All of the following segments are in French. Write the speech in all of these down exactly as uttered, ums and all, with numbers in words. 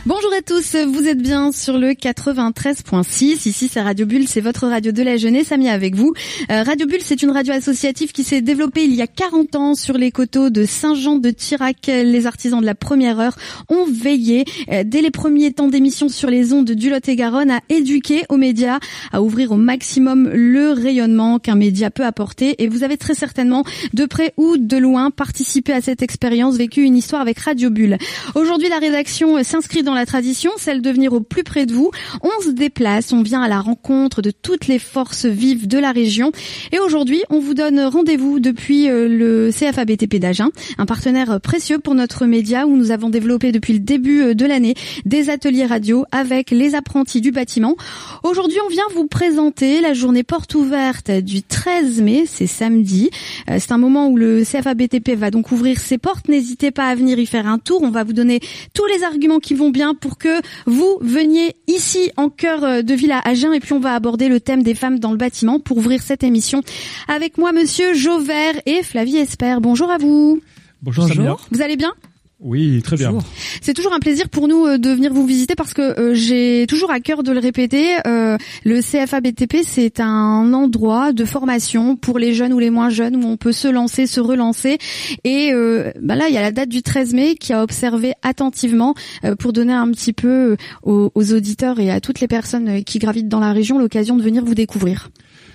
Bonjour à tous, vous êtes bien sur le quatre-vingt-treize point six. Ici, c'est Radio Bulle, c'est votre radio de la jeunesse. Amis avec vous. Euh, Radio Bulle, c'est une radio associative qui s'est développée il y a quarante ans sur les coteaux de Saint-Jean-de-Tirac. Les artisans de la première heure ont veillé, euh, dès les premiers temps d'émission sur les ondes du Lot-et-Garonne, à éduquer aux médias, à ouvrir au maximum le rayonnement qu'un média peut apporter. Et vous avez très certainement, de près ou de loin, participé à cette expérience, vécu une histoire avec Radio Bulle. Aujourd'hui, la rédaction s'inscrit dans la tradition, celle de venir au plus près de vous. On se déplace, on vient à la rencontre de toutes les forces vives de la région. Et aujourd'hui, on vous donne rendez-vous depuis le C F A B T P d'Agen, un partenaire précieux pour notre média où nous avons développé depuis le début de l'année des ateliers radio avec les apprentis du bâtiment. Aujourd'hui, on vient vous présenter la journée porte ouverte du treize mai, c'est samedi. C'est un moment où le C F A B T P va donc ouvrir ses portes. N'hésitez pas à venir y faire un tour. On va vous donner tous les arguments qui vont bien pour que vous veniez ici en cœur de ville à Agen, et puis on va aborder le thème des femmes dans le bâtiment pour ouvrir cette émission. Avec moi, monsieur Jauvert et Flavie Esper. Bonjour à vous. Bonjour, Bonjour. Vous allez bien ? Oui, très bien. Bonjour. C'est toujours un plaisir pour nous de venir vous visiter parce que euh, j'ai toujours à cœur de le répéter. Euh, le C F A B T P, c'est un endroit de formation pour les jeunes ou les moins jeunes où on peut se lancer, se relancer. Et euh, bah là, il y a la date du treize mai qui a observé attentivement euh, pour donner un petit peu aux, aux auditeurs et à toutes les personnes qui gravitent dans la région l'occasion de venir vous découvrir.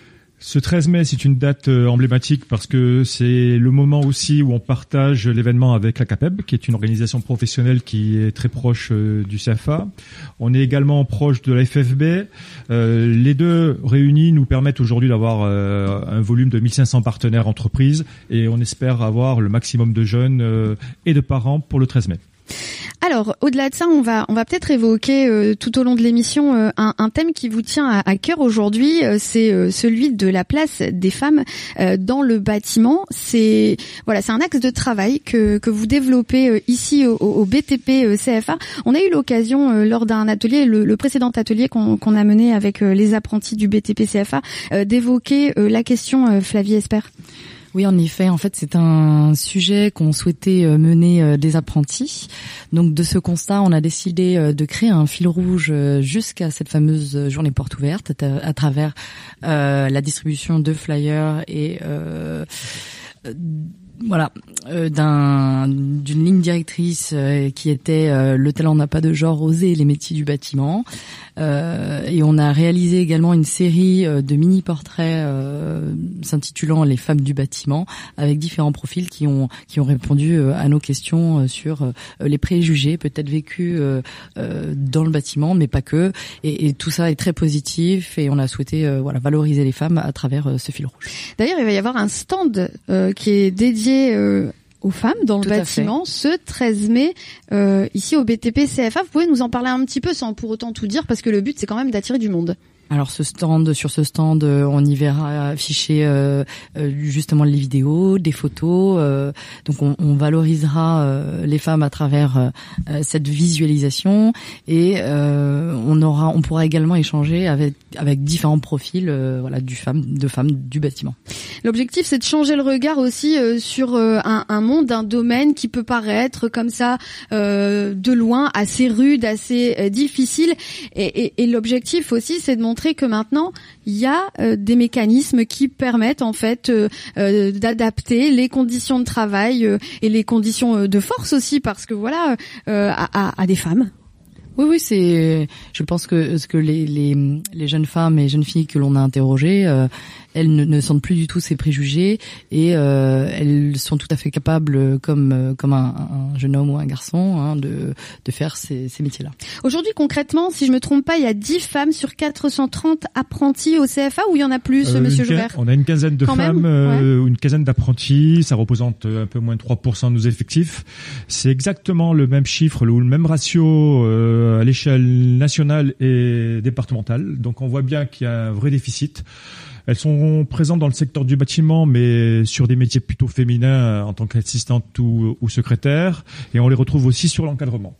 Ce treize mai, c'est une date emblématique parce que c'est le moment aussi où on partage l'événement avec la CAPEB, qui est une organisation professionnelle qui est très proche du C F A. On est également proche de la F F B. Euh, les deux réunis nous permettent aujourd'hui d'avoir euh, un volume de mille cinq cents partenaires entreprises et on espère avoir le maximum de jeunes euh, et de parents pour le treize mai. Alors, au-delà de ça, on va on va peut-être évoquer euh, tout au long de l'émission euh, un, un thème qui vous tient à, à cœur aujourd'hui. Euh, c'est euh, celui de la place des femmes euh, dans le bâtiment. C'est voilà, c'est un axe de travail que que vous développez euh, ici au, au B T P euh, C F A. On a eu l'occasion euh, lors d'un atelier, le, le précédent atelier qu'on qu'on a mené avec euh, les apprentis du B T P C F A, euh, d'évoquer euh, la question. euh, Flavie Esper. Oui, en effet, en fait, c'est un sujet qu'on souhaitait mener des apprentis. Donc, de ce constat, on a décidé de créer un fil rouge jusqu'à cette fameuse journée porte ouverte à travers euh, la distribution de flyers et euh, voilà, euh, d'un d'une ligne directrice euh, qui était euh, le talent n'a pas de genre, oser les métiers du bâtiment. Euh, et on a réalisé également une série euh, de mini portraits euh, s'intitulant Les femmes du bâtiment, avec différents profils qui ont qui ont répondu euh, à nos questions euh, sur euh, les préjugés peut-être vécus euh, euh, dans le bâtiment, mais pas que. Et, et tout ça est très positif et on a souhaité euh, voilà valoriser les femmes à travers euh, ce fil rouge. D'ailleurs, il va y avoir un stand euh, qui est dédié Euh, aux femmes dans le bâtiment ce treize mai euh, ici au B T P C F A. Vous pouvez nous en parler un petit peu sans pour autant tout dire parce que le but c'est quand même d'attirer du monde. Alors ce stand, sur ce stand, on y verra afficher euh, justement les vidéos, des photos. Euh, donc on, on valorisera euh, les femmes à travers euh, cette visualisation et euh, on aura, on pourra également échanger avec avec différents profils, euh, voilà, du femme, de femmes du bâtiment. L'objectif c'est de changer le regard aussi euh, sur euh, un, un monde, un domaine qui peut paraître comme ça euh, de loin assez rude, assez euh, difficile. Et, et, et l'objectif aussi c'est de montrer que maintenant il y a euh, des mécanismes qui permettent en fait euh, euh, d'adapter les conditions de travail euh, et les conditions de force aussi parce que voilà euh, à, à, à des femmes. Oui, oui, c'est. Je pense que ce que les les les jeunes femmes et jeunes filles que l'on a interrogées, euh, elles ne, ne sentent plus du tout ces préjugés et euh, elles sont tout à fait capables, comme comme un, un jeune homme ou un garçon, hein, de de faire ces, ces métiers-là. Aujourd'hui, concrètement, si je me trompe pas, il y a dix femmes sur quatre cent trente apprentis au C F A, ou il y en a plus, euh, Monsieur Jauvert ? On a une quinzaine de Quand femmes, euh, ouais. une quinzaine d'apprentis. Ça représente un peu moins de trois pour cent de nos effectifs. C'est exactement le même chiffre ou le même ratio. Euh, à l'échelle nationale et départementale. Donc on voit bien qu'il y a un vrai déficit. Elles sont présentes dans le secteur du bâtiment, mais sur des métiers plutôt féminins en tant qu'assistante ou, ou secrétaire. Et on les retrouve aussi sur l'encadrement.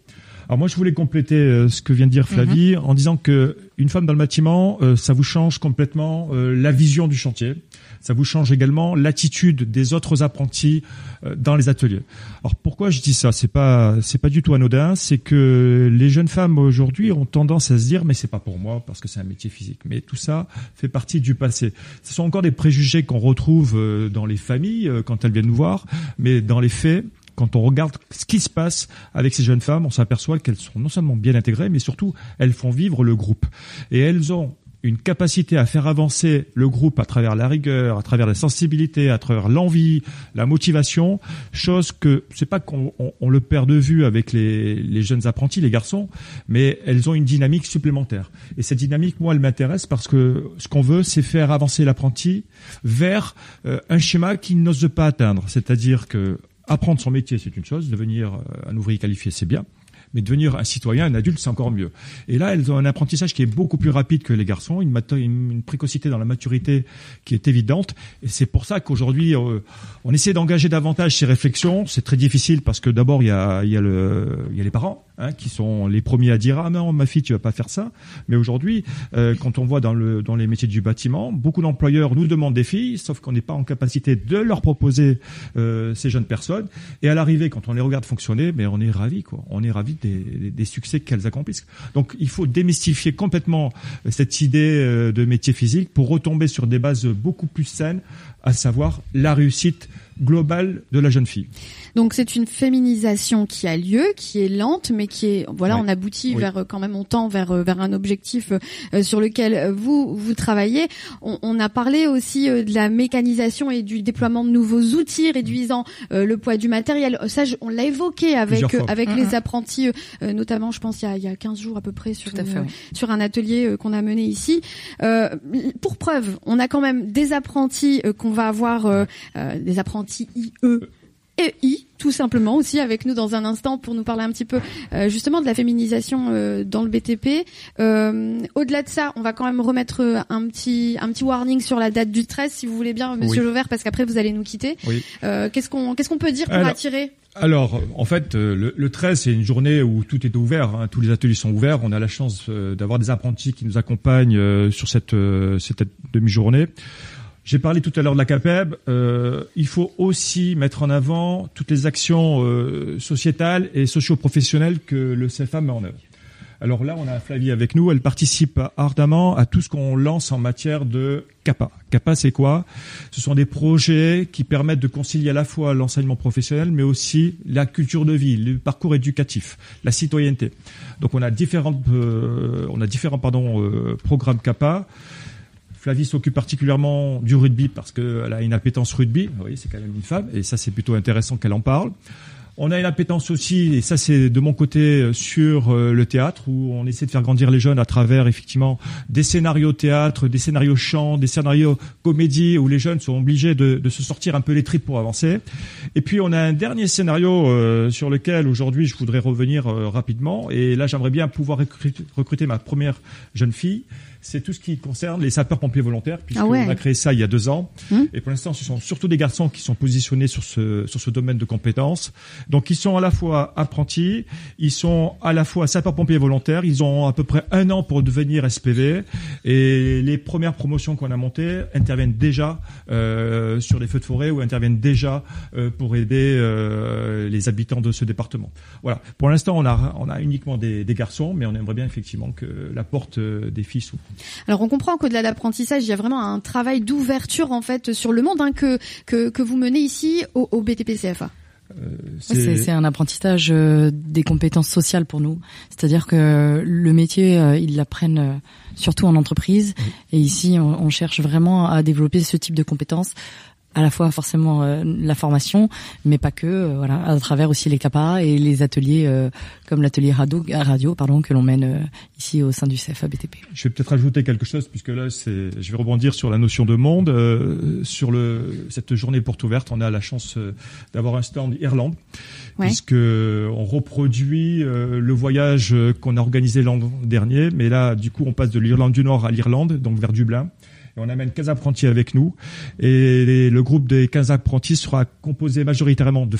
Alors moi, je voulais compléter euh, ce que vient de dire Flavie mm-hmm. en disant que une femme dans le bâtiment, euh, ça vous change complètement euh, la vision du chantier. Ça vous change également l'attitude des autres apprentis euh, dans les ateliers. Alors pourquoi je dis ça ? C'est pas c'est pas du tout anodin. C'est que les jeunes femmes aujourd'hui ont tendance à se dire mais c'est pas pour moi parce que c'est un métier physique. Mais tout ça fait partie du passé. Ce sont encore des préjugés qu'on retrouve euh, dans les familles euh, quand elles viennent nous voir, mais dans les faits. Quand on regarde ce qui se passe avec ces jeunes femmes, on s'aperçoit qu'elles sont non seulement bien intégrées, mais surtout, elles font vivre le groupe. Et elles ont une capacité à faire avancer le groupe à travers la rigueur, à travers la sensibilité, à travers l'envie, la motivation, chose que c'est pas qu'on on, on le perd de vue avec les, les jeunes apprentis, les garçons, mais elles ont une dynamique supplémentaire. Et cette dynamique, moi, elle m'intéresse parce que ce qu'on veut, c'est faire avancer l'apprenti vers euh, un schéma qu'il n'ose pas atteindre. C'est-à-dire que apprendre son métier, c'est une chose. Devenir un ouvrier qualifié, c'est bien. Mais devenir un citoyen, un adulte, c'est encore mieux. Et là, elles ont un apprentissage qui est beaucoup plus rapide que les garçons, une, mat- une précocité dans la maturité qui est évidente. Et c'est pour ça qu'aujourd'hui, euh, on essaie d'engager davantage ces réflexions. C'est très difficile parce que d'abord, il y a, il y a, le, il y a les parents hein, qui sont les premiers à dire « Ah non, ma fille, tu vas pas faire ça ». Mais aujourd'hui, euh, quand on voit dans, le, dans les métiers du bâtiment, beaucoup d'employeurs nous demandent des filles, sauf qu'on n'est pas en capacité de leur proposer euh, ces jeunes personnes. Et à l'arrivée, quand on les regarde fonctionner, mais on est ravis, quoi. On est ravis Des, des, des succès qu'elles accomplissent. Donc, il faut démystifier complètement cette idée de métier physique pour retomber sur des bases beaucoup plus saines, à savoir la réussite globale de la jeune fille. Donc c'est une féminisation qui a lieu, qui est lente, mais qui est voilà, ouais. on aboutit oui. vers quand même on tend vers vers un objectif euh, sur lequel vous vous travaillez. On, on a parlé aussi euh, de la mécanisation et du déploiement de nouveaux outils réduisant euh, le poids du matériel. Ça, je, on l'a évoqué avec euh, avec mmh. les apprentis, euh, notamment, je pense il y a il y a quinze jours à peu près sur une, fait, oui. sur un atelier euh, qu'on a mené ici. Euh, pour preuve, on a quand même des apprentis euh, qu'on va avoir euh, euh, des apprentis I E. Et I, tout simplement, aussi avec nous dans un instant pour nous parler un petit peu euh, justement de la féminisation euh, dans le B T P. Euh, au-delà de ça, on va quand même remettre un petit un petit warning sur la date du treize, si vous voulez bien, Monsieur oui. Jauvert, parce qu'après vous allez nous quitter. Oui. Euh, qu'est-ce qu'on qu'est-ce qu'on peut dire pour alors, attirer Alors, en fait, le, le treize, c'est une journée où tout est ouvert, hein, tous les ateliers sont ouverts. On a la chance euh, d'avoir des apprentis qui nous accompagnent euh, sur cette euh, cette demi-journée. J'ai parlé tout à l'heure de la CAPEB. Euh, il faut aussi mettre en avant toutes les actions euh, sociétales et socio-professionnelles que le C F A met en œuvre. Alors là, on a Flavie avec nous. Elle participe ardemment à tout ce qu'on lance en matière de CAPA. CAPA, c'est quoi ? Ce sont des projets qui permettent de concilier à la fois l'enseignement professionnel, mais aussi la culture de vie, le parcours éducatif, la citoyenneté. Donc, on a différents, euh, on a différents pardon, euh, programmes CAPA. Flavie s'occupe particulièrement du rugby parce qu'elle a une appétence rugby. Vous voyez, c'est quand même une femme et ça, c'est plutôt intéressant qu'elle en parle. On a une appétence aussi, et ça c'est de mon côté, sur le théâtre où on essaie de faire grandir les jeunes à travers effectivement des scénarios théâtre, des scénarios chant, des scénarios comédie où les jeunes sont obligés de, de se sortir un peu les tripes pour avancer. Et puis on a un dernier scénario euh, sur lequel aujourd'hui je voudrais revenir euh, rapidement et là j'aimerais bien pouvoir recruter, recruter ma première jeune fille. C'est tout ce qui concerne les sapeurs-pompiers volontaires, puisqu'on ah ouais. a créé ça il y a deux ans. Mmh. Et pour l'instant, ce sont surtout des garçons qui sont positionnés sur ce, sur ce domaine de compétences. Donc, ils sont à la fois apprentis, ils sont à la fois sapeurs-pompiers volontaires, ils ont à peu près un an pour devenir S P V. Et les premières promotions qu'on a montées interviennent déjà euh, sur les feux de forêt ou interviennent déjà euh, pour aider euh, les habitants de ce département. Voilà. Pour l'instant, on a, on a uniquement des, des garçons, mais on aimerait bien effectivement que la porte des filles s'ouvre. Alors on comprend qu'au-delà de l'apprentissage, il y a vraiment un travail d'ouverture en fait sur le monde hein, que que que vous menez ici au, au B T P C F A. Euh, c'est... C'est, c'est un apprentissage euh, des compétences sociales pour nous. C'est-à-dire que le métier, euh, ils l'apprennent euh, surtout en entreprise. Oui. Et ici, on, on cherche vraiment à développer ce type de compétences. À la fois forcément euh, la formation, mais pas que, euh, voilà, à travers aussi les CAPA et les ateliers euh, comme l'atelier radio, radio pardon, que l'on mène euh, ici au sein du C F A B T P. Je vais peut-être ajouter quelque chose puisque là, c'est, je vais rebondir sur la notion de monde. Euh, sur le cette journée porte ouverte, on a la chance euh, d'avoir un stand Irlande, ouais. puisque on reproduit euh, le voyage qu'on a organisé l'an dernier, mais là, du coup, on passe de l'Irlande du Nord à l'Irlande, donc vers Dublin. Et on amène quinze apprentis avec nous. Et les, le groupe des quinze apprentis sera composé majoritairement de femmes,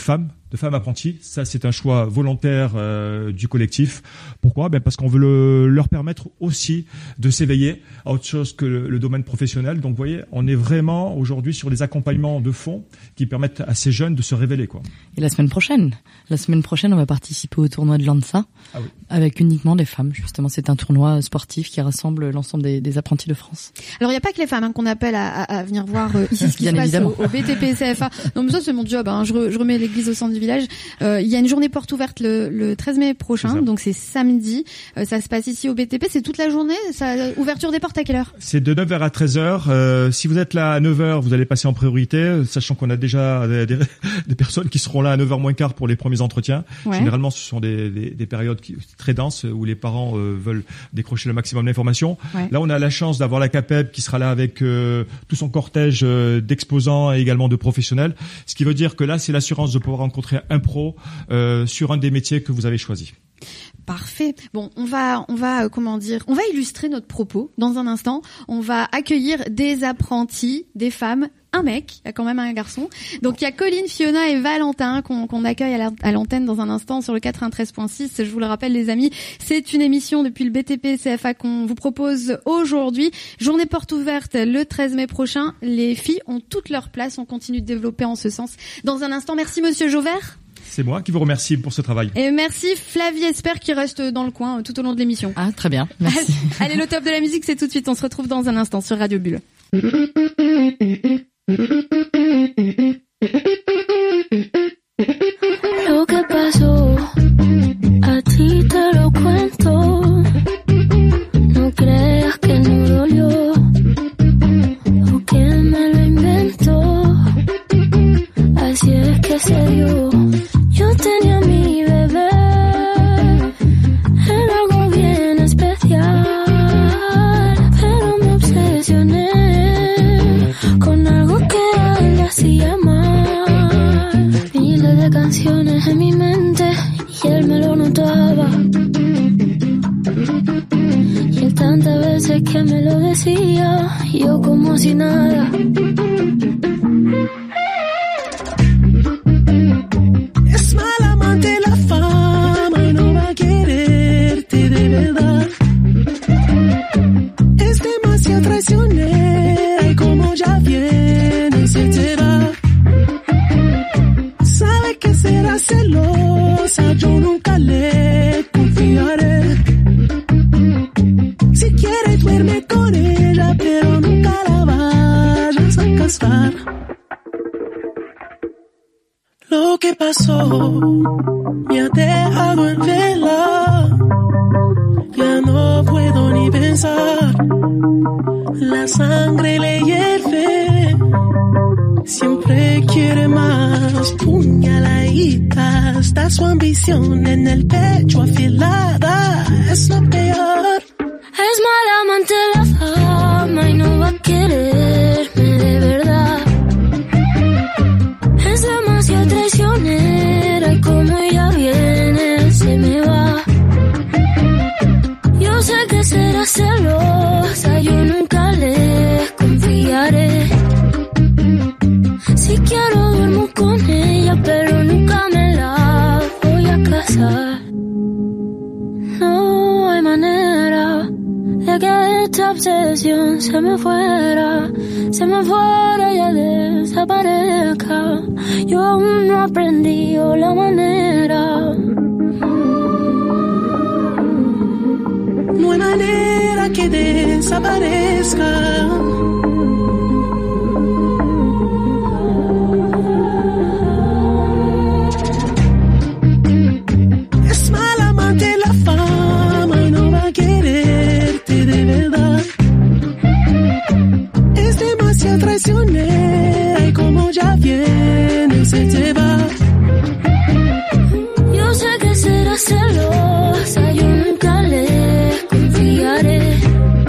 de femmes apprenties. Ça, c'est un choix volontaire euh, du collectif. Pourquoi ? Ben parce qu'on veut le, leur permettre aussi de s'éveiller à autre chose que le, le domaine professionnel. Donc, vous voyez, on est vraiment aujourd'hui sur des accompagnements de fond qui permettent à ces jeunes de se révéler, quoi. Et la semaine prochaine, la semaine prochaine, on va participer au tournoi de l'ANSA ah oui. avec uniquement des femmes. Justement, c'est un tournoi sportif qui rassemble l'ensemble des, des apprentis de France. Alors, il n'y a pas que les femmes hein, qu'on appelle à, à, à venir voir euh, ici ce qui se passe au, au B T P C F A. Non, mais ça, c'est mon job. Hein. Je, re, je remets l'église au centre du village. Euh, il y a une journée porte ouverte le, le treize mai prochain, c'est donc c'est samedi. Euh, ça se passe ici au B T P. C'est toute la journée. Ça, ouverture des portes à quelle heure ? C'est de neuf heures à treize heures. Euh, si vous êtes là à neuf heures, vous allez passer en priorité, sachant qu'on a déjà des, des, des personnes qui seront là à neuf heures moins quart pour les premiers entretiens. Ouais. Généralement, ce sont des, des, des périodes qui, très denses où les parents euh, veulent décrocher le maximum d'informations. Ouais. Là, on a la chance d'avoir la CAPEB qui sera là avec euh, tout son cortège euh, d'exposants et également de professionnels. Ce qui veut dire que là, c'est l'assurance de pouvoir rencontrer un pro euh, sur un des métiers que vous avez choisi. Parfait. Bon, on va, on va, euh, comment dire, on va illustrer notre propos dans un instant. On va accueillir des apprentis, des femmes, un mec, il y a quand même un garçon. Donc il y a Colline, Fiona et Valentin qu'on, qu'on accueille à, la, à l'antenne dans un instant sur le quatre-vingt-treize point six. Je vous le rappelle les amis, c'est une émission depuis le B T P C F A qu'on vous propose aujourd'hui. Journée porte ouverte le treize mai prochain. Les filles ont toute leur place. On continue de développer en ce sens. Dans un instant, merci Monsieur Jauvert. C'est moi qui vous remercie pour ce travail. Et merci Flavie Esper qui reste dans le coin tout au long de l'émission. Ah, très bien. Merci. Allez, le top de la musique, c'est tout de suite. On se retrouve dans un instant sur Radio Bulle. Lo que pasó, a ti te lo cuento. No creas que no dolió, o que me lo inventó. Así es que se dio. Yo tenía mi bebé, era algo bien especial, pero me obsesioné con algo que a él le hacía mal. Miles de canciones en mi mente y él me lo notaba. Y él tantas veces que me lo decía, yo como si nada. Es mala amante la fama y no va a quererte de verdad. Es demasiado traicionera y como ya viene se te va. Sabe que será celosa, yo nunca le confiaré. Si quiere duerme con ella, pero nunca la vayas a casar. Lo que pasó me ha dejado en vela, ya no puedo ni pensar. La sangre le hierve, siempre quiere más. Puñaladita, está su ambición en el pecho afilada, es lo peor. Es mala amante la fama y no va a quererme de verdad. Es demasiado traicionera y como ella viene se me va. Yo sé que será celosa, yo nunca le confiaré. Si quiero duermo con ella, pero nunca me la voy a casar. No hay manera de que esta obsesión se me fuera, se me fuera y ya desaparezca. Yo aún no aprendí la manera. No hay manera que desaparezca. Es mala amante la fama y no va a quererte de verdad. Es demasiado traicionera y como ya viene se te va. Yo sé que será celosa, yo nunca le confiaré.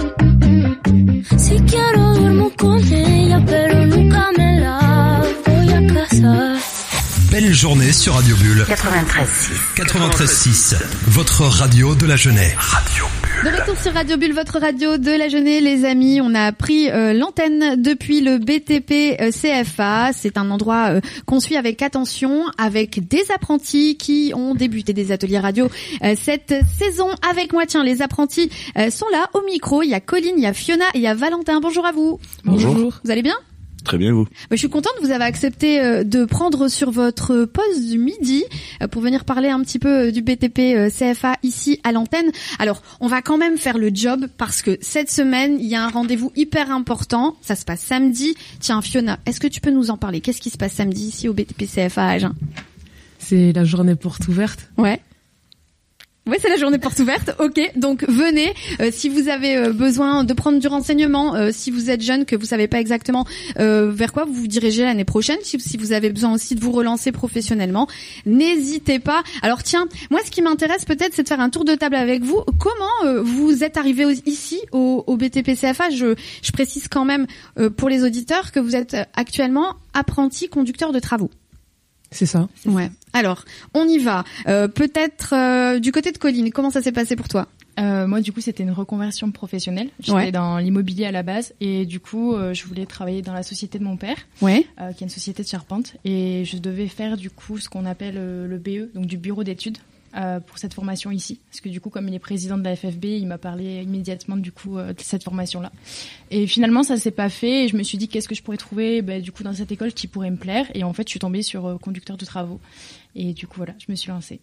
Si quiero duermo con ella, pero nunca me la voy a casar. Belle journée sur Radio Bulle. quatre-vingt-treize six. quatre-vingt-treize six, votre radio de la jeunesse. Radio Bulle. De retour sur Radio Bulle, votre radio de la jeunesse, les amis. On a pris euh, l'antenne depuis le B T P euh, C F A. C'est un endroit euh, qu'on suit avec attention, avec des apprentis qui ont débuté des ateliers radio euh, cette saison avec moi. Tiens, les apprentis euh, sont là au micro. Il y a Colline, il y a Fiona et il y a Valentin. Bonjour à vous. Bonjour. Vous allez bien ? Très bien, vous. Je suis contente, vous avez accepté de prendre sur votre pause du midi pour venir parler un petit peu du B T P C F A ici à l'antenne. Alors, on va quand même faire le job parce que cette semaine, il y a un rendez-vous hyper important. Ça se passe samedi. Tiens, Fiona, est-ce que tu peux nous en parler ? Qu'est-ce qui se passe samedi ici au B T P C F A à Agen ? C'est la journée porte ouverte. Ouais. Oui, c'est la journée porte ouverte. Ok, donc venez. Euh, si vous avez euh, besoin de prendre du renseignement, euh, si vous êtes jeune, que vous savez pas exactement euh, vers quoi vous vous dirigez l'année prochaine, si, si vous avez besoin aussi de vous relancer professionnellement, n'hésitez pas. Alors tiens, moi ce qui m'intéresse peut-être, c'est de faire un tour de table avec vous. Comment euh, vous êtes arrivé au, ici au, au B T P C F A ? Je, je précise quand même euh, pour les auditeurs que vous êtes actuellement apprenti conducteur de travaux. C'est ça. Ouais. Alors, on y va. Euh, peut-être euh, du côté de Colline, comment ça s'est passé pour toi ? Euh, moi, du coup, c'était une reconversion professionnelle. J'étais ouais. dans l'immobilier à la base et du coup, euh, je voulais travailler dans la société de mon père, ouais. euh, qui est une société de charpente, et je devais faire du coup ce qu'on appelle euh, le B E, donc du bureau d'études. Euh, pour cette formation ici, parce que du coup, comme il est président de la F F B, il m'a parlé immédiatement du coup euh, de cette formation-là. Et finalement, ça s'est pas fait. Et je me suis dit, qu'est-ce que je pourrais trouver, ben, du coup, dans cette école qui pourrait me plaire. Et en fait, je suis tombée sur euh, conducteur de travaux. Et du coup, voilà, je me suis lancée.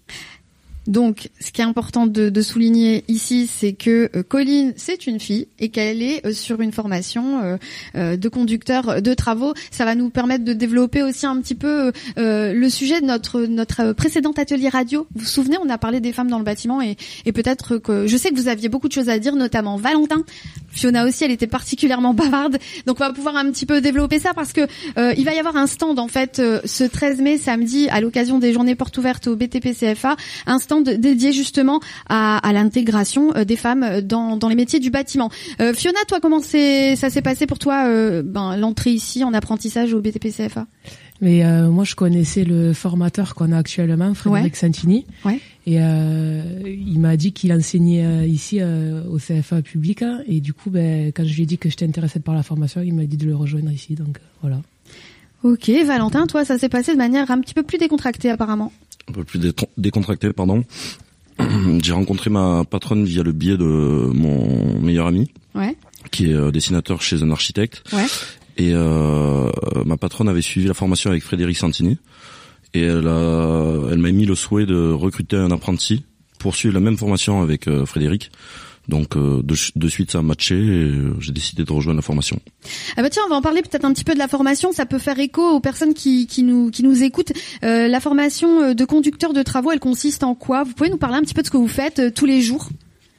Donc, ce qui est important de, de souligner ici, c'est que euh, Colline, c'est une fille et qu'elle est euh, sur une formation euh, euh, de conducteur de travaux. Ça va nous permettre de développer aussi un petit peu euh, le sujet de notre notre précédent atelier radio. Vous vous souvenez, on a parlé des femmes dans le bâtiment et, et peut-être que je sais que vous aviez beaucoup de choses à dire, notamment Valentin. Fiona aussi, elle était particulièrement bavarde. Donc, on va pouvoir un petit peu développer ça parce que euh, il va y avoir un stand en fait euh, ce treize mai, samedi, à l'occasion des journées portes ouvertes au B T P C F A, un stand dédié justement à, à l'intégration des femmes dans, dans les métiers du bâtiment. Euh, Fiona, toi, comment c'est, ça s'est passé pour toi, euh, ben, l'entrée ici en apprentissage au B T P C F A ? Mais euh, moi, je connaissais le formateur qu'on a actuellement, Frédéric ouais. Santini. Ouais. Et euh, il m'a dit qu'il enseignait euh, ici euh, au C F A public. Hein, et du coup, ben, quand je lui ai dit que j'étais intéressée par la formation, il m'a dit de le rejoindre ici. Donc, euh, voilà. Ok, Valentin, toi, ça s'est passé de manière un petit peu plus décontractée apparemment. Un peu plus décontracté, pardon. J'ai rencontré ma patronne via le biais de mon meilleur ami, ouais. qui est dessinateur chez un architecte. Ouais. Et euh, ma patronne avait suivi la formation avec Frédéric Santini. Et elle, a, elle m'a émis le souhait de recruter un apprenti pour suivre la même formation avec euh, Frédéric. Donc euh, de, de suite ça a matché et euh, j'ai décidé de rejoindre la formation. Ah bah tiens, on va en parler peut-être un petit peu de la formation, ça peut faire écho aux personnes qui, qui nous qui nous écoutent. Euh, la formation de conducteur de travaux, elle consiste en quoi ? Vous pouvez nous parler un petit peu de ce que vous faites euh, tous les jours ?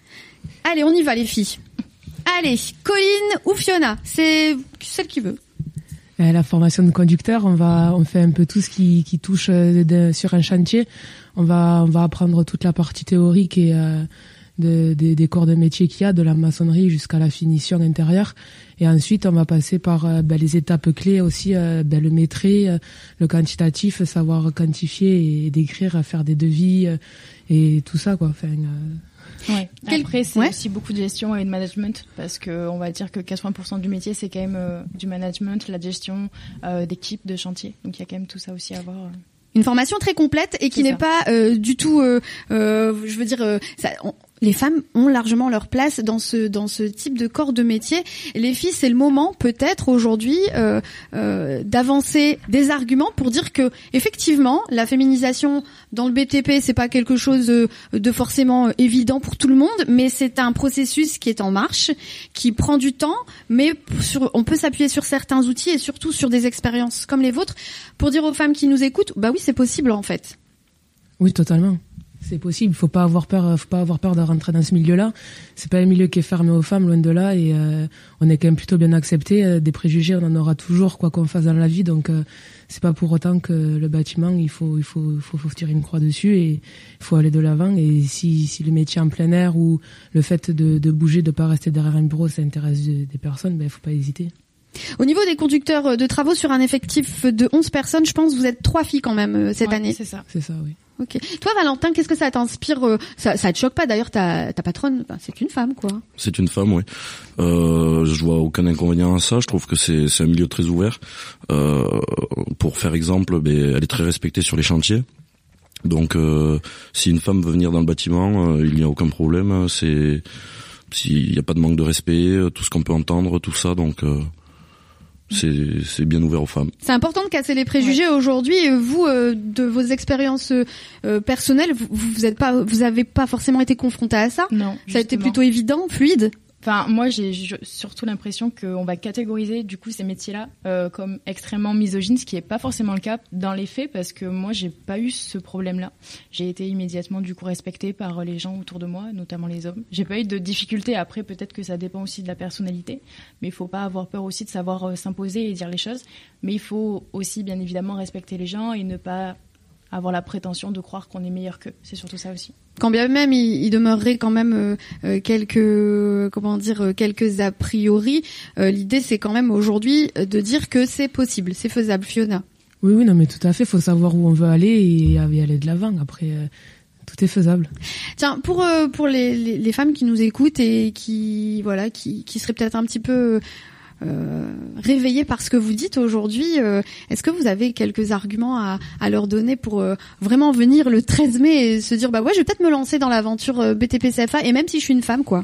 Allez, on y va les filles. Allez, Colline ou Fiona, c'est celle qui veut. La formation de conducteur, on va, on fait un peu tout ce qui, qui touche de, de, sur un chantier. On va, on va apprendre toute la partie théorique et euh, de, de, des corps de métier qu'il y a, de la maçonnerie jusqu'à la finition intérieure. Et ensuite, on va passer par euh, ben, les étapes clés aussi, euh, ben, le métré, euh, le quantitatif, savoir quantifier et décrire, faire des devis euh, et tout ça, quoi. Enfin, euh... Ouais. Après, c'est ouais. aussi beaucoup de gestion et de management parce que on va dire que quatre-vingts pour cent du métier, c'est quand même euh, du management, la gestion euh, d'équipe, de chantier. Donc, il y a quand même tout ça aussi à voir. Euh. Une formation très complète et qui c'est n'est ça. pas euh, du tout, euh, euh, je veux dire, euh, ça, on, les femmes ont largement leur place dans ce dans ce type de corps de métier. Et les filles, c'est le moment peut-être aujourd'hui euh, euh, d'avancer des arguments pour dire que effectivement la féminisation dans le B T P, c'est pas quelque chose de, de forcément évident pour tout le monde, mais c'est un processus qui est en marche, qui prend du temps, mais sur, on peut s'appuyer sur certains outils et surtout sur des expériences comme les vôtres pour dire aux femmes qui nous écoutent, bah oui, c'est possible en fait. Oui, totalement. C'est possible. Faut pas avoir peur. Faut pas avoir peur de rentrer dans ce milieu-là. C'est pas un milieu qui est fermé aux femmes, loin de là. Et euh, on est quand même plutôt bien accepté. Euh, des préjugés, on en aura toujours, quoi qu'on fasse dans la vie. Donc euh, c'est pas pour autant que le bâtiment, il faut, il faut, il faut, faut tirer une croix dessus et il faut aller de l'avant. Et si, si le métier en plein air ou le fait de, de bouger, de pas rester derrière un bureau, ça intéresse des personnes, ben faut pas hésiter. Au niveau des conducteurs de travaux sur un effectif de onze personnes, je pense que vous êtes trois filles quand même cette ouais, année. C'est ça. C'est ça, oui. Ok. Toi, Valentin, qu'est-ce que ça t'inspire? Ça, ça te choque pas d'ailleurs, ta, ta patronne, ben, c'est une femme, quoi. C'est une femme, oui. Euh, je vois aucun inconvénient à ça. Je trouve que c'est, c'est un milieu très ouvert. Euh, pour faire exemple, ben, elle est très respectée sur les chantiers. Donc, euh, si une femme veut venir dans le bâtiment, euh, il n'y a aucun problème. C'est, s'il n'y a pas de manque de respect, tout ce qu'on peut entendre, tout ça, donc. Euh, C'est, c'est bien ouvert aux femmes. C'est important de casser les préjugés. Ouais. Aujourd'hui, vous, euh, de vos expériences euh, personnelles, vous, vous êtes pas, vous avez pas forcément été confronté à ça. Non. Ça a été plutôt évident, fluide. Enfin, moi, j'ai surtout l'impression qu'on va catégoriser du coup ces métiers-là euh, comme extrêmement misogynes, ce qui est pas forcément le cas dans les faits, parce que moi, j'ai pas eu ce problème-là. J'ai été immédiatement du coup respectée par les gens autour de moi, notamment les hommes. J'ai pas eu de difficultés. Après, peut-être que ça dépend aussi de la personnalité, mais il faut pas avoir peur aussi de savoir euh, s'imposer et dire les choses. Mais il faut aussi, bien évidemment, respecter les gens et ne pas avoir la prétention de croire qu'on est meilleur qu'eux. C'est surtout ça aussi. Quand bien même il, il demeurerait quand même euh, quelques comment dire quelques a priori, euh, l'idée c'est quand même aujourd'hui de dire que c'est possible, c'est faisable. Fiona. Oui oui non mais tout à fait, faut savoir où on veut aller et y aller de l'avant. Après euh, tout est faisable. Tiens, pour euh, pour les, les les femmes qui nous écoutent et qui voilà qui qui seraient peut-être un petit peu Euh, réveillés par ce que vous dites aujourd'hui, euh, est-ce que vous avez quelques arguments à, à leur donner pour euh, vraiment venir le treize mai et se dire bah ouais je vais peut-être me lancer dans l'aventure euh, B T P C F A et même si je suis une femme quoi.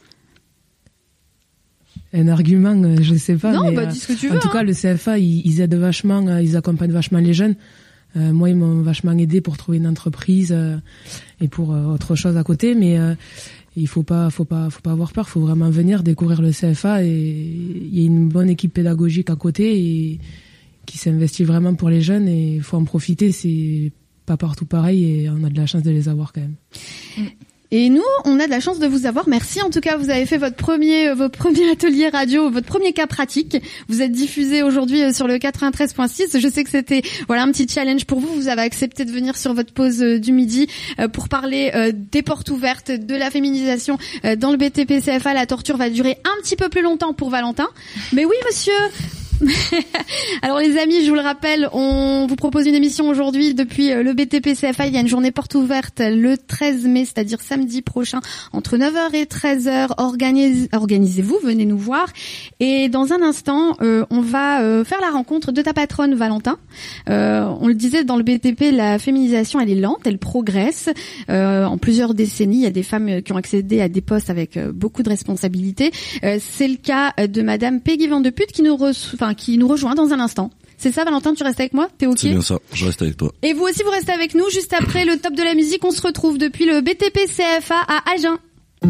Un argument, euh, je sais pas. Non, mais, bah euh, dis ce que tu en veux. tout hein. cas, le C F A, ils, ils aident vachement, euh, ils accompagnent vachement les jeunes. Euh, moi, ils m'ont vachement aidé pour trouver une entreprise euh, et pour euh, autre chose à côté, mais euh, il faut pas, faut pas, faut pas avoir peur. Faut vraiment venir découvrir le C F A et il y a une bonne équipe pédagogique à côté et qui s'investit vraiment pour les jeunes et il faut en profiter. C'est pas partout pareil et on a de la chance de les avoir quand même. Et nous, on a de la chance de vous avoir. Merci en tout cas, vous avez fait votre premier, euh, votre premier atelier radio, votre premier cas pratique. Vous êtes diffusé aujourd'hui euh, sur le quatre-vingt-treize point six. Je sais que c'était voilà un petit challenge pour vous. Vous avez accepté de venir sur votre pause euh, du midi euh, pour parler euh, des portes ouvertes, de la féminisation euh, dans le B T P C F A. La torture va durer un petit peu plus longtemps pour Valentin. Mais oui, monsieur. Alors les amis, je vous le rappelle, on vous propose une émission aujourd'hui depuis le B T P C F A. Il y a une journée porte ouverte le treize mai, c'est-à-dire samedi prochain, entre neuf heures et treize heures. Organisez, organisez-vous, venez nous voir. Et dans un instant, euh, on va euh, faire la rencontre de ta patronne, Valentin. Euh, on le disait, dans le B T P, la féminisation, elle est lente, elle progresse. Euh, en plusieurs décennies, il y a des femmes qui ont accédé à des postes avec euh, beaucoup de responsabilités. Euh, c'est le cas de Madame Peggy Van de Put qui nous reçoit, enfin, qui nous rejoint dans un instant. C'est ça, Valentin, tu restes avec moi? T'es ok? C'est bien ça, je reste avec toi. Et vous aussi, vous restez avec nous. Juste après le top de la musique, on se retrouve depuis le B T P C F A à Agen.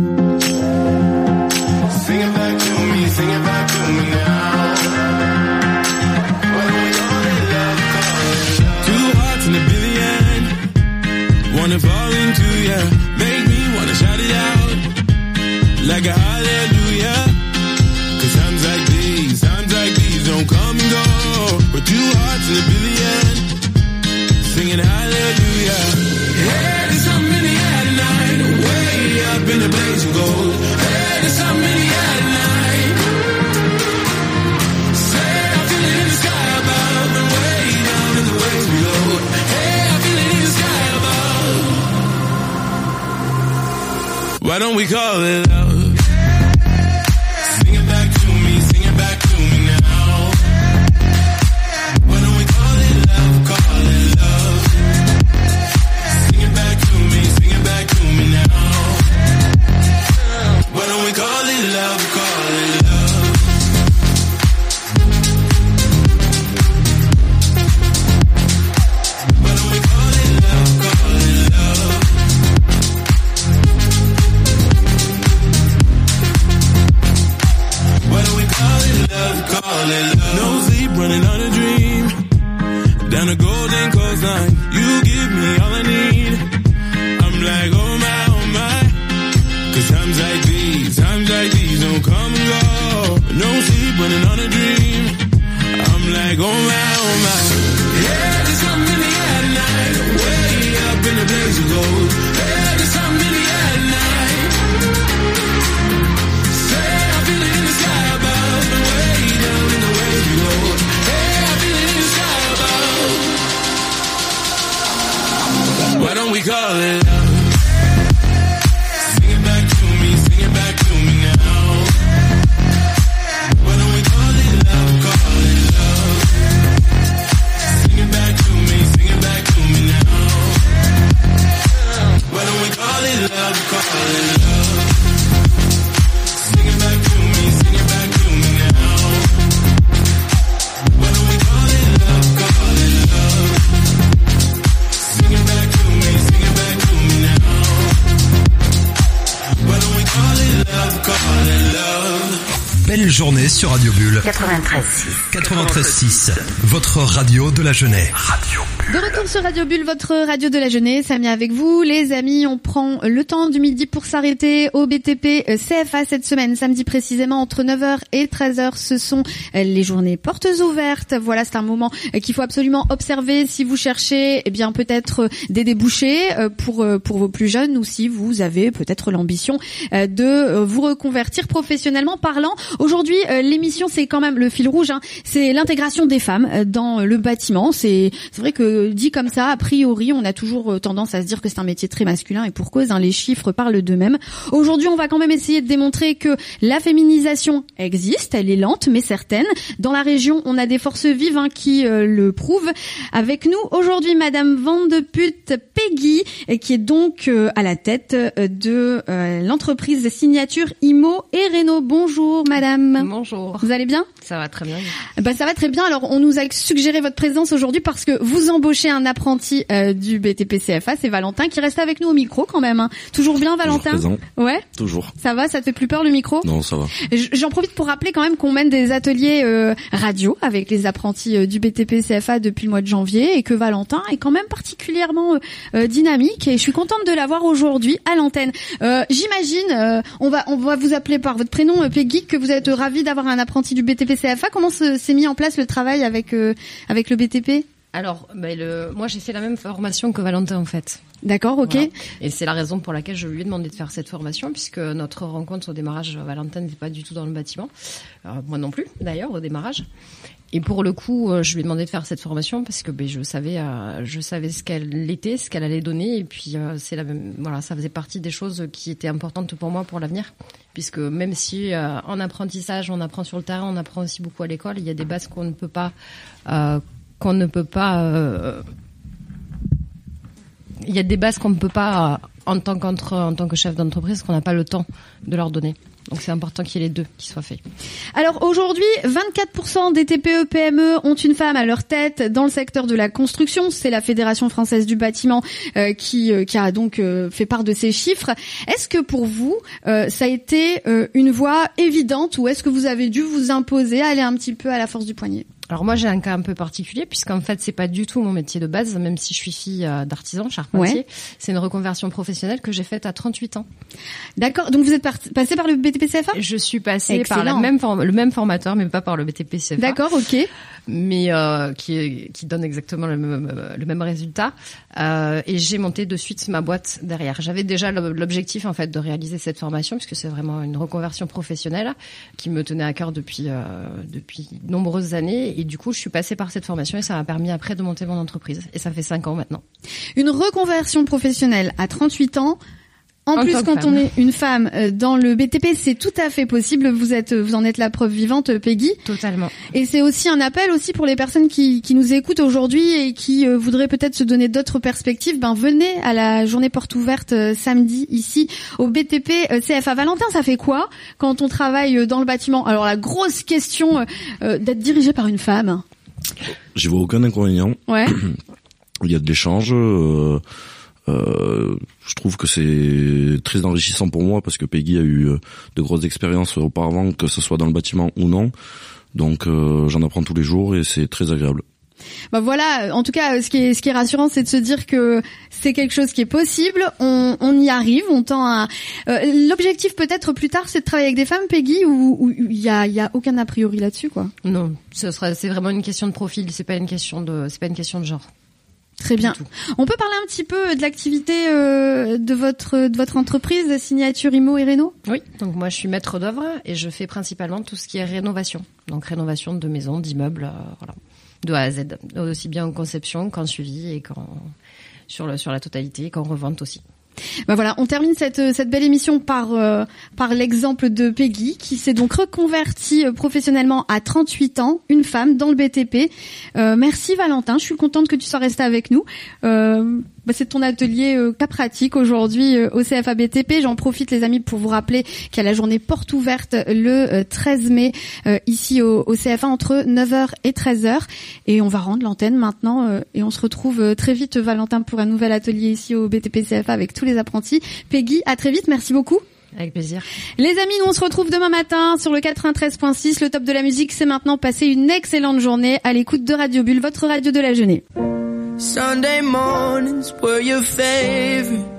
Sing it back to me, sing it back to me now. Two hearts in a billion, wanna fall into ya, make me wanna shout it out, like a hallelujah. Cause times like these, times like these don't come and go. But two hearts in a billion, singing hallelujah. Hey, there's something in the air tonight, way up in the blaze of gold. Hey, there's something in the air tonight. Say I feel it in the sky above, and way down in the waves below. Hey, I feel it in the sky above. Why don't we call it love? No sleep, running on a dream. Down a golden coastline, you give me all I need. I'm like, oh my, oh my. Cause times like these, times like these don't come and go. No sleep, running on a dream. I'm like, oh my, oh my. Yeah, there's something in the air tonight, way up in the blaze of gold. Yeah, there's something in the air tonight. Say I feel it in the sky above, and way down in the it love, call it love. Sing it back to me, sing it back to me now. Why don't we call it love, call it love. Sing it back to me, sing it back to me now. Why don't we call it love, call it love. Belle journée sur Radio Bulle. quatre-vingt-treize six. quatre-vingt-treize six. Votre radio de la jeunesse. Radio De retour sur Radio Bulle, votre radio de la jeunesse. Samy avec vous, les amis. On prend le temps du midi pour s'arrêter au B T P C F A cette semaine, samedi précisément entre neuf heures et treize heures. Ce sont les journées portes ouvertes. Voilà, c'est un moment qu'il faut absolument observer si vous cherchez, eh bien peut-être des débouchés pour pour vos plus jeunes, ou si vous avez peut-être l'ambition de vous reconvertir professionnellement parlant. Aujourd'hui, l'émission, c'est quand même le fil rouge, hein. C'est l'intégration des femmes dans le bâtiment. C'est c'est vrai que dit comme ça, a priori, on a toujours tendance à se dire que c'est un métier très masculin, et pour cause, hein, les chiffres parlent d'eux-mêmes. Aujourd'hui, on va quand même essayer de démontrer que la féminisation existe, elle est lente mais certaine. Dans la région, on a des forces vives, hein, qui euh, le prouvent. Avec nous aujourd'hui, Madame Van de Putte Peggy, qui est donc euh, à la tête de euh, l'entreprise Signature Immo et Réno. Bonjour, Madame. Bonjour. Vous allez bien ? Ça va très bien. Bah ça va très bien. Alors on nous a suggéré votre présence aujourd'hui parce que vous embauchez un apprenti euh, du B T P C F A, c'est Valentin, qui reste avec nous au micro quand même, hein. Toujours bien, Valentin ? Toujours présent. Ouais. Toujours. Ça va, ça te fait plus peur le micro ? Non, ça va. J'en profite pour rappeler quand même qu'on mène des ateliers euh, radio avec les apprentis euh, du B T P C F A depuis le mois de janvier, et que Valentin est quand même particulièrement euh, euh, dynamique, et je suis contente de l'avoir aujourd'hui à l'antenne. Euh, j'imagine, euh, on va on va vous appeler par votre prénom, euh, Peggy, que vous êtes ravie d'avoir un apprenti du B T P C F A. Comment s'est mis en place le travail avec euh, avec le B T P ? Alors, ben le, moi j'ai fait la même formation que Valentin en fait. D'accord, ok. Voilà. Et c'est la raison pour laquelle je lui ai demandé de faire cette formation, puisque notre rencontre au démarrage, Valentin n'était pas du tout dans le bâtiment. Alors, moi non plus, d'ailleurs, au démarrage. Et pour le coup, je lui ai demandé de faire cette formation parce que ben, je savais, euh, je savais ce qu'elle était, ce qu'elle allait donner, et puis euh, c'est la même, voilà, ça faisait partie des choses qui étaient importantes pour moi pour l'avenir, puisque même si euh, en apprentissage, on apprend sur le terrain, on apprend aussi beaucoup à l'école, il y a des bases qu'on ne peut pas, euh, qu'on ne peut pas, euh, il y a des bases qu'on ne peut pas euh, en tant qu'entre, en tant que chef d'entreprise, qu'on n'a pas le temps de leur donner. Donc c'est important qu'il y ait les deux qui soient faits. Alors aujourd'hui, vingt-quatre pour cent des T P E P M E ont une femme à leur tête dans le secteur de la construction. C'est la Fédération française du bâtiment euh, qui euh, qui a donc euh, fait part de ces chiffres. Est-ce que pour vous, euh, ça a été euh, une voie évidente, ou est-ce que vous avez dû vous imposer, aller un petit peu à la force du poignet ? Alors moi j'ai un cas un peu particulier, puisqu'en fait c'est pas du tout mon métier de base, même si je suis fille d'artisan, charpentier. Ouais. C'est une reconversion professionnelle que j'ai faite à trente-huit ans. D'accord, donc vous êtes par- passée par le B T P C F A ? Je suis passée Excellent. par la même form- le même formateur, mais pas par le B T P C F A. D'accord, ok. Mais euh, qui, qui donne exactement le même, le même résultat. Euh, et j'ai monté de suite ma boîte derrière. J'avais déjà l'objectif en fait de réaliser cette formation, puisque c'est vraiment une reconversion professionnelle qui me tenait à cœur depuis euh, depuis nombreuses années. Et du coup, je suis passée par cette formation et ça m'a permis après de monter mon entreprise. Et ça fait cinq ans maintenant. Une reconversion professionnelle à trente-huit ans. En, en plus, quand femme. on est une femme dans le B T P, c'est tout à fait possible. Vous êtes, vous en êtes la preuve vivante, Peggy. Totalement. Et c'est aussi un appel aussi pour les personnes qui, qui nous écoutent aujourd'hui et qui euh, voudraient peut-être se donner d'autres perspectives. Ben venez à la journée porte ouverte euh, samedi ici au B T P euh, C F A. Valentin, ça fait quoi quand on travaille dans le bâtiment ? Alors la grosse question euh, d'être dirigé par une femme. J'y vois aucun inconvénient. Ouais. Il y a de l'échange. Euh... Euh, je trouve que c'est très enrichissant pour moi parce que Peggy a eu de grosses expériences auparavant, que ce soit dans le bâtiment ou non. Donc euh, j'en apprends tous les jours et c'est très agréable. Bah voilà, en tout cas, ce qui est ce qui est rassurant, c'est de se dire que c'est quelque chose qui est possible. On, on y arrive, on tend à. Euh, l'objectif peut-être plus tard, c'est de travailler avec des femmes, Peggy, ou il y a il y a aucun a priori là-dessus, quoi. Non, ce sera c'est vraiment une question de profil, c'est pas une question de c'est pas une question de genre. Très bien. On peut parler un petit peu de l'activité euh, de votre de votre entreprise Signature Immo et Réno ? Oui. Donc moi je suis maître d'œuvre et je fais principalement tout ce qui est rénovation. Donc rénovation de maisons, d'immeubles, euh, voilà, de A à Z, aussi bien en conception qu'en suivi et qu'en sur le sur la totalité, qu'en revente aussi. Ben voilà, on termine cette cette belle émission par euh, par l'exemple de Peggy qui s'est donc reconvertie euh, professionnellement à trente-huit ans, une femme dans le B T P. Euh, merci Valentin, je suis contente que tu sois resté avec nous. Euh, bah, c'est ton atelier euh, cas pratique aujourd'hui euh, au C F A B T P. J'en profite les amis pour vous rappeler qu'il y a la journée porte ouverte le euh, treize mai euh, ici au, au C F A entre neuf heures et treize heures. Et on va rendre l'antenne maintenant euh, et on se retrouve euh, très vite Valentin pour un nouvel atelier ici au B T P C F A avec tous les apprentis. Peggy, à très vite, merci beaucoup. Avec plaisir. Les amis, nous on se retrouve demain matin sur le quatre-vingt-treize point six. Le top de la musique, c'est maintenant. Passez une excellente journée à l'écoute de Radio Bulle, votre radio de la jeunesse. Sunday mornings were your favorite.